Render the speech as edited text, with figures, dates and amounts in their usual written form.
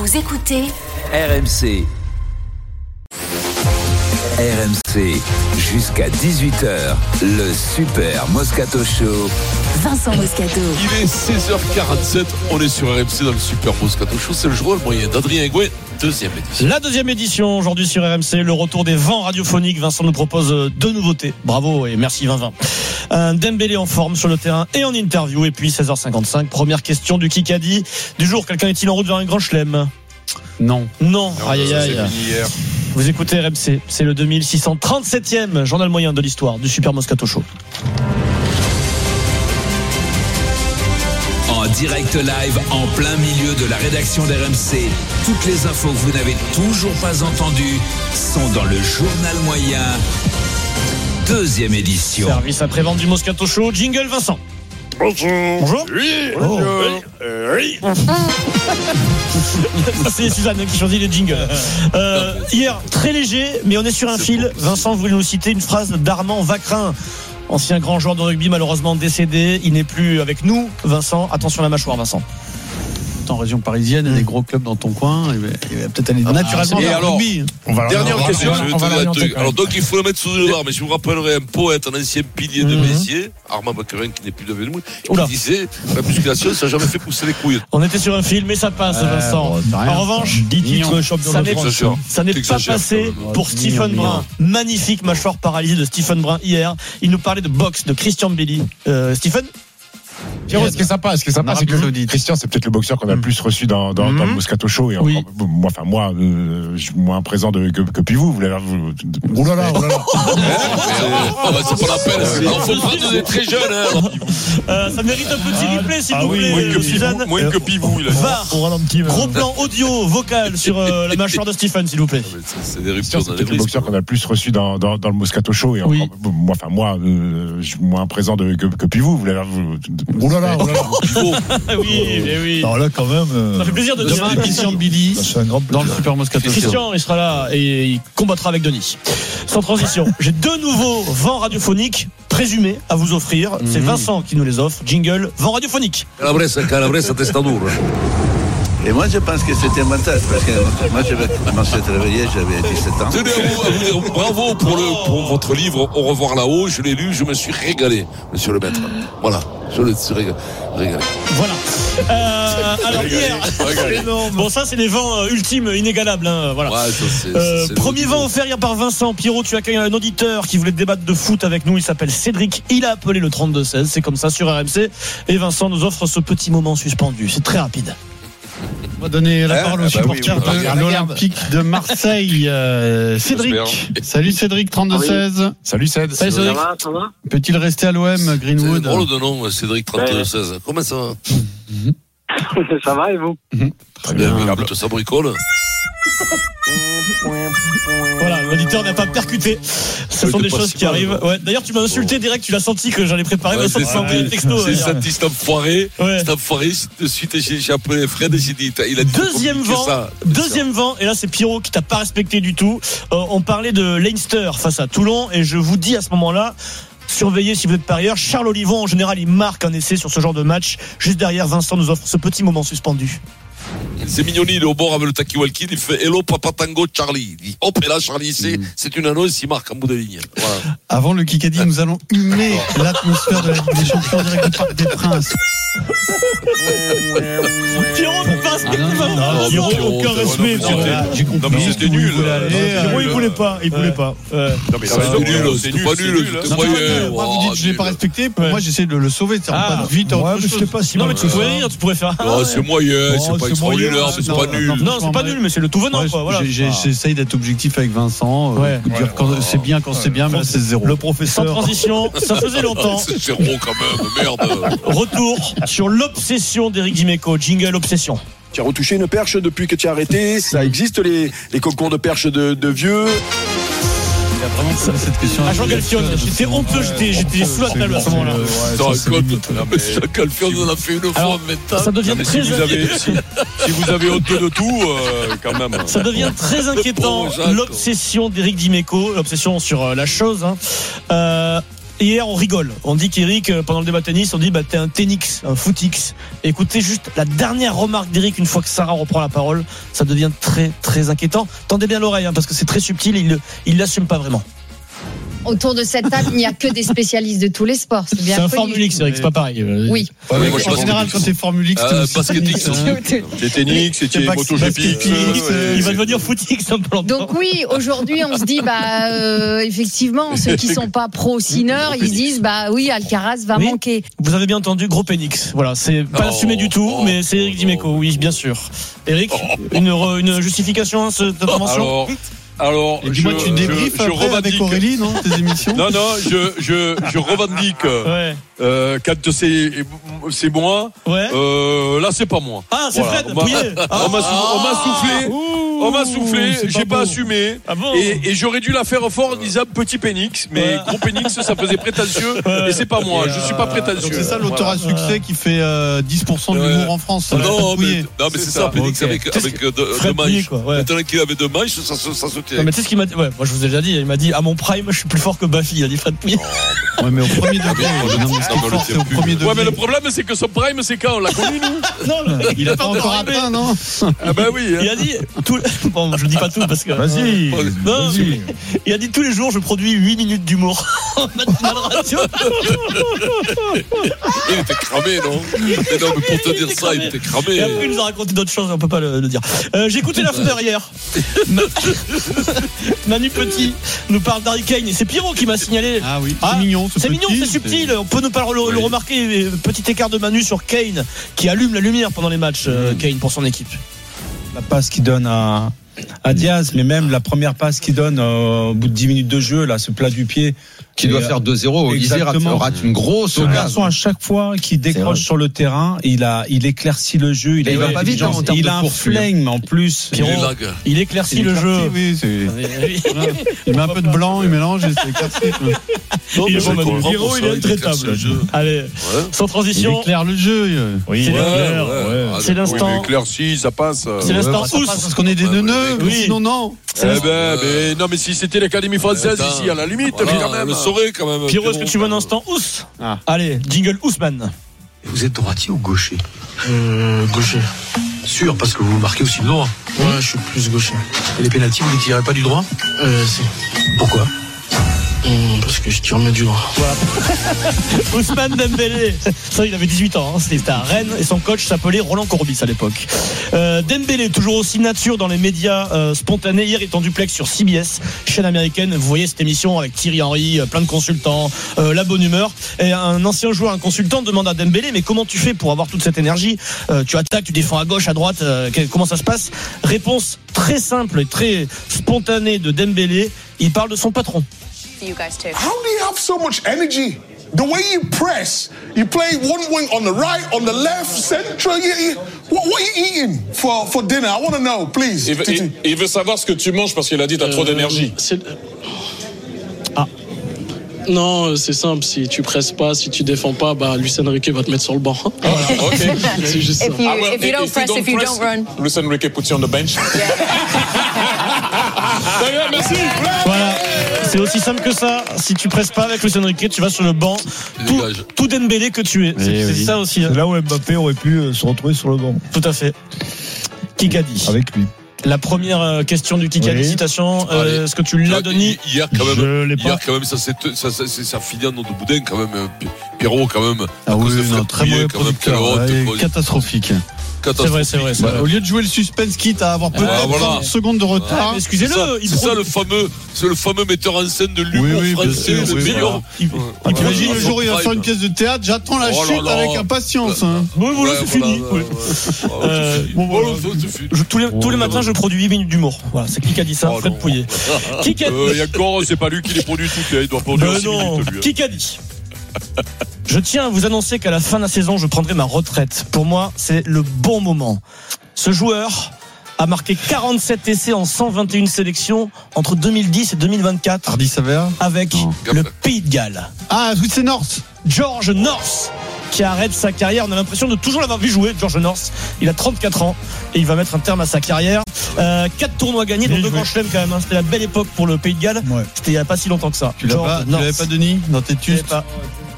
Vous écoutez RMC. RMC, jusqu'à 18h, le Super Moscato Show. Vincent Moscato. Il est 16h47, on est sur RMC dans le Super Moscato Show. C'est le journal moyen d'Adrien Gouet, deuxième édition. La deuxième édition aujourd'hui sur RMC, le retour des vents radiophoniques. Vincent nous propose deux nouveautés. Bravo et merci Vincent. Un Dembélé en forme sur le terrain et en interview. Et puis 16h55, première question du Kikadi du jour. Quelqu'un est-il en route vers un grand chelem ? Non. Aïe. Vous écoutez RMC, c'est le 2637e journal moyen de l'histoire du Super Moscato Show. En direct live, en plein milieu de la rédaction d'RMC, toutes les infos que vous n'avez toujours pas entendues sont dans le journal moyen, deuxième édition. Service après-vente du Moscato Show, jingle Vincent. Bonjour. Oui. C'est Suzanne qui choisit les jingles. Hier, très léger, mais on est sur un fil. Vincent, vous voulez nous citer une phrase d'Armand Vacrin, ancien grand joueur de rugby, malheureusement décédé. Il n'est plus avec nous. Vincent, attention à la mâchoire, Vincent. En région parisienne, il y a des gros clubs dans ton coin. Il va peut-être aller naturellement et vers le alors, rugby. Dernière question. Alors donc il faut le mettre sous le radar. Mais je vous rappellerai un poète, un ancien pilier de Messier, Armand Vacrin, qui n'est plus devenu nous, qui disait la musculation, ça n'a jamais fait pousser les couilles. On était sur un fil, mais ça passe, Vincent. En revanche, 10 titres champion de France. Ça n'est pas passé pour Stephen Brun. Magnifique mâchoire paralysée de Stephen Brun hier. Il nous parlait de boxe de Christian Belli. Stephen? Pierrot, ce qui est sympa, c'est que Christian, c'est peut-être le boxeur qu'on a le plus reçu dans le Moscato Show. Et oui. moi, je suis moins présent que puis vous. Oh là là. C'est pas la peine. Il faut prendre des très jeunes. Ça mérite un petit replay, s'il vous plaît, Suzanne. Moins que Pivou. VAR. Gros plan audio, vocal sur la mâchoire de Stephen, s'il vous plaît. C'est des Christian, ruptures. c'est peut-être le boxeur qu'on a le plus reçu dans le Moscato Show. Et moi, je suis moins présent que puis vous. Oh là là. Oui. Alors là, quand même. Ça fait plaisir de dire Christian Billy dans le Super Moscato Show. Christian, il sera là et il combattra avec Denis. Sans transition, j'ai deux nouveaux vents radiophoniques présumés à vous offrir. C'est Vincent qui nous les offre. Jingle, vent radiophonique. Calabresa Testadour. Et moi, je pense que c'était un montage, parce que moi, j'avais commencé à travailler, j'avais 17 ans. Tenez à vous dire bravo pour votre livre Au revoir là-haut. Je l'ai lu, je me suis régalé, monsieur le maître. Voilà, je me suis régalé. Voilà. Alors hier, bon, ça c'est les vents ultimes, inégalables. Voilà. Ouais, c'est premier vent offert hier par Vincent. Pierrot, tu accueilles un auditeur qui voulait débattre de foot avec nous. Il s'appelle Cédric. Il a appelé le 32-16. C'est comme ça sur RMC. Et Vincent nous offre ce petit moment suspendu. C'est très rapide. On va donner la parole aux supporters de l'Olympique de Marseille. Cédric. Salut Cédric, 32-16. Salut Céd. Salut Cédric. Ça va Peut-il rester à l'OM, Greenwood? C'est drôle de nom, Cédric 32-16. Comment ça va? Ça va et vous? Très bien, tout ça bricole. Voilà, l'auditeur n'a pas percuté. Ce sont des choses qui arrivent. Ouais. D'ailleurs, tu m'as insulté direct, tu l'as senti que j'allais préparer. Ouais, c'est texto. C'est senti cet enfoiré. Cet enfoiré, de suite, j'ai appelé Fred et j'ai dit, il a dit deuxième vent, et là c'est Pierrot qui t'a pas respecté du tout. On parlait de Leinster face à Toulon, et je vous dis à ce moment-là, surveillez si vous êtes parieur. Charles Olivon, en général, il marque un essai sur ce genre de match. Juste derrière, Vincent nous offre ce petit moment suspendu. C'est Mignoni, il est au bord avec le Takiwalki, il fait Hello Papa Tango Charlie. Il dit hop, et là Charlie, c'est une annonce, il marque en bout de ligne. Voilà. Avant le Kikadi, nous allons humer l'atmosphère de la Ligue des Champions en direct du Parc des Princes. Pierrot ne passe pas. Pierrot, aucun respect. J'ai compris. Non, mais c'était nul. Pierrot, il voulait pas. Non, mais c'est pas nul. Moi, vous dites, je l'ai pas respecté. Pour moi, j'essaie de le sauver. C'est pas vite. Je sais pas si. Non, mais tu pourrais faire. C'est moyen, c'est pas extraordinaire, mais c'est pas nul. Non, c'est pas nul, mais c'est le tout venant. J'essaye d'être objectif avec Vincent. Dire quand c'est bien, mais là, c'est zéro. Le professeur. Sans transition, ça faisait longtemps. C'est zéro quand même, merde. Retour sur l'obsession d'Éric Dimeco. Jingle obsession. Tu as retouché une perche depuis que tu as arrêté. Ça existe les concours de perche de vieux. Il a vraiment posé cette question. Jean Galfione, j'étais honteux, j'étais sous la table à ce moment-là. Galfione, on a fait une fois maintenant. Ça devient très inquiétant. Si vous avez honte de tout, quand même. Ça devient très inquiétant. L'obsession d'Éric Dimeco, l'obsession sur la chose. hier on rigole. On dit qu'Eric, pendant le débat tennis, on dit t'es un tenix, un footix. Écoutez juste la dernière remarque d'Eric une fois que Sarah reprend la parole, ça devient très très inquiétant. Tendez bien l'oreille parce que c'est très subtil, il l'assume pas vraiment. Autour de cette table, il n'y a que des spécialistes de tous les sports. C'est bien. C'est un Formule X, Eric, c'est pas pareil. Oui. En général, quand t'es Formule X, basket X, c'est tennis, c'est MotoGP. Il va devenir foot X un peu. Donc oui, aujourd'hui, on se dit effectivement, ceux qui sont pas pro Sinner, ils se disent oui, Alcaraz va manquer. Vous avez bien entendu, gros Penix. Voilà, c'est pas assumé du tout, mais c'est Eric Dimeco, oui, bien sûr. Eric, une justification à cette intervention. Alors, dis-moi, tu débriefes avec Aurélie, non, tes émissions? Non, je revendique. Quand c'est moi, là c'est pas moi. Ah, c'est Fred Pouillet. On m'a soufflé, j'ai pas assumé. Ah bon? Et j'aurais dû la faire fort en disant petit pénix, mais gros pénix, ça faisait prétentieux. Et c'est pas moi, je suis pas prétentieux. Donc c'est ça l'auteur à succès qui fait 10% de l'humour en France. Non, mais c'est ça, pénix avec deux manches. Maintenant qu'il avait deux manches, ça se tient. Non, mais tu sais ce qu'il m'a dit? Moi je vous ai déjà dit, il m'a dit à mon prime, je suis plus fort que Baffy, il a dit Fred Pouillet. Ouais, mais au premier degré. Ouais, mais le problème, c'est que son prime, c'est quand on l'a connu, nous. Non, il a pas encore atteint, non? Ah ben oui. Il a dit bon, je dis pas tout parce que. Vas-y. Non, il a dit tous les jours, je produis 8 minutes d'humour en matinale radio. Il était cramé, non? Mais non, mais pour te dire ça, il était cramé. Et après, il nous a raconté d'autres choses, on peut pas le dire. J'ai écouté l'after hier. Manu Petit nous parle d'Harry Kane et c'est Pierrot qui m'a signalé. Ah oui, c'est mignon. C'est mignon, c'est subtil. On peut ne pas le remarquer. Petit écart de Manu sur Kane qui allume la lumière pendant les matchs. Kane pour son équipe. La passe qu'il donne à Diaz, mais même la première passe qu'il donne au bout de 10 minutes de jeu, là, ce plat du pied. Qui doit faire 2-0. Isir rate une grosse. Ce garçon, à chaque fois qu'il décroche sur le terrain, il éclaircit le jeu. Il va pas vite, il a un flingue, en plus. Il éclaircit le jeu. Oui, il met un peu de blanc, il mélange et c'est éclairci. Il est intraitable. Allez, sans transition. Il éclaire le jeu. C'est l'instant. Il éclairci, ça passe. C'est l'instant Ous. Parce qu'on est des neuneux, sinon non. Non, mais si c'était l'Académie française ici, à la limite, quand même. Quand même. Pierrot, est-ce que tu veux un instant Ous? Allez, jingle Ousmane. Vous êtes droitier ou gaucher? Gaucher. Sûr, parce que vous marquez aussi le droit. Ouais, je suis plus gaucher. Et les pénaltys, vous ne tirez pas du droit? Si. Pourquoi? Parce que je tire mieux du droit. Voilà. Ousmane Dembélé. Ça, il avait 18 ans. C'était à Rennes et son coach s'appelait Roland Courbis à l'époque. Dembélé, toujours aussi nature dans les médias spontanés. Hier, il est en duplex sur CBS, chaîne américaine. Vous voyez cette émission avec Thierry Henry, plein de consultants, la bonne humeur. Et un ancien joueur, un consultant, demande à Dembélé, mais comment tu fais pour avoir toute cette énergie? Tu attaques, tu défends à gauche, à droite. Comment ça se passe? Réponse très simple et très spontanée de Dembélé. Il parle de son patron. You guys too. How do you have so much energy? The way you press, you play one wing on the right, on the left, central. What are you eating for dinner? I want to know, please. Il veut savoir ce que tu manges parce qu'il a dit t'as trop d'énergie. Non, c'est simple. Si tu presses pas, si tu défends pas, Luis Enrique va te mettre sur le banc. Ok. C'est juste ça. If you don't press, if you don't run. Luis Enrique puts you on the bench. Merci. Voilà, c'est aussi simple que ça. Si tu presses pas avec Luis Enrique, tu vas sur le banc. Tout Dembélé que tu es. C'est ça aussi. C'est là où Mbappé aurait pu se retrouver sur le banc. Tout à fait. Kikadi. Avec lui. La première question du Kikadi, citation. Est-ce que tu l'as donné? Hier, quand même, ça finit en nom de boudin, quand même. Pierrot, quand même. Ah oui, très mauvais producteur. Catastrophique. C'est vrai. Au lieu de jouer le suspense, quitte à avoir peut-être 30 secondes de retard. Excusez-le. C'est ça le fameux metteur en scène de l'humour français, le meilleur. Imagine le jour où il va faire une pièce de théâtre, j'attends la chute avec impatience. Bon, voilà, c'est fini. Tous les matins, je produis 8 minutes d'humour. Voilà, c'est qui a dit ça? Fred Pouillet. Et encore, c'est pas lui qui les produit toutes. Il doit produire 6 minutes. Qui a dit? Je tiens à vous annoncer qu'à la fin de la saison, je prendrai ma retraite. Pour moi, c'est le bon moment. Ce joueur a marqué 47 essais en 121 sélections entre 2010 et 2024. Hardy Savert avec le Pays de Galles. Ah, c'est North. George North qui arrête sa carrière. On a l'impression de toujours l'avoir vu jouer, George North. Il a 34 ans et il va mettre un terme à sa carrière. 4 tournois gagnés, dont 2 grands chelems quand même. C'était la belle époque pour le Pays de Galles. C'était il n'y a pas si longtemps que ça. Tu l'avais pas, Denis, dans tes tustes?